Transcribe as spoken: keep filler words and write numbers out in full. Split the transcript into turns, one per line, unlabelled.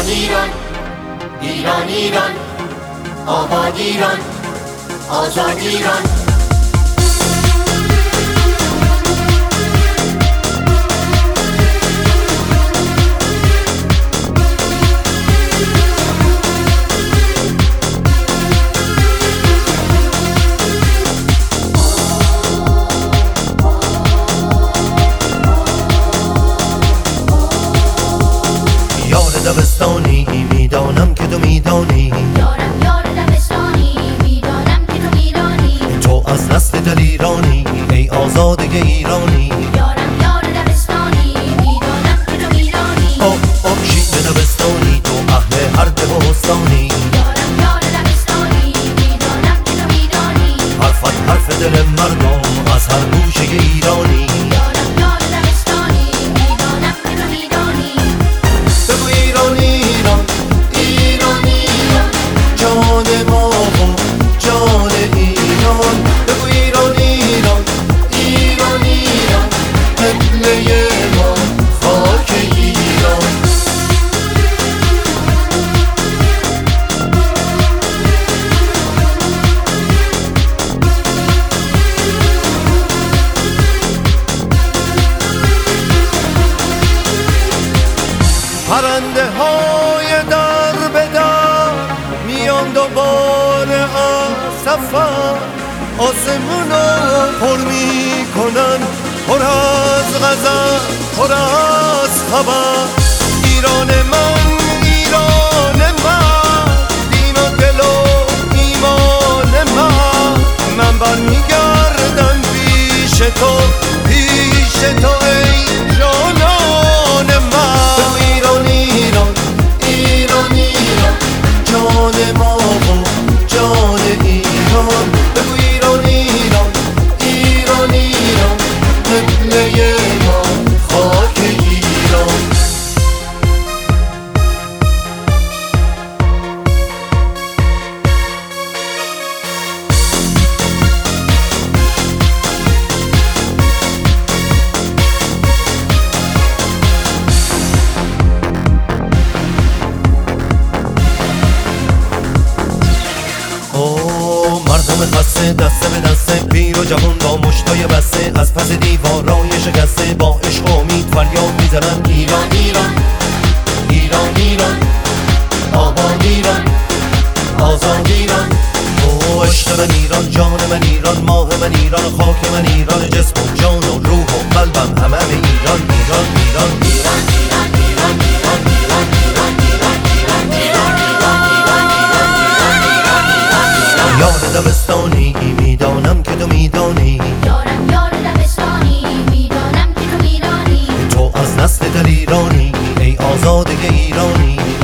ایران ایران ایران ایران آباد ایران آزاد ایران.
دبستانی میدانم که تو میدانی،
یارم یار دبستانی میدانم که تو میدانی،
تو از نسل دلیرانی ای آزاده ایرانی.
یارم یار دبستانی میدانم که تو میدانی،
او او شیر دبستانی تو اهل هر دبستانی،
یارم یار دبستانی میدانم که تو میدانی،
حرفت حرف دل مردم از هر گوشه ایرانی.
یارم یار دبستانی میدانم که تو میدانی.
بگو ایران ایران ایران ایران جان ما و جان ایران. بگو ایران ایران ایران ایران قبله ما خاک ایران. پرنده های در به در میان دوباره از سفر، آسمونو پر می کنن پر از غزل پر از خبر. ایران من ایران من دین و دل و ایمان من، من برمیگردم پیش تو پیش تو ای جانان من. ایران ایران ایران ایران جان ما و جان ایران. بگو ایران ایران ایران ایران قبله ما خاک ایران. مردم خسته دسته به دسته پیر و جوان با مشتای بسته، از پس دیوارای شکسته با عشق و امید فریاد میزنن ایران ایران ایران ایران آباد ایران آزاد ایران. او عشق من ایران جان من ایران ماه من ایران خاک من ایران جسم و جان و روح و قلبم همه ایران ایران ایران ایران ایران ایران ایران ایران ایران ایران ایران یار دبستانی میدانم که تو میدانی،
یارم یار دبستانی میدانم که تو میدانی،
تو از نسل دلیرانی ای آزاده ایرانی.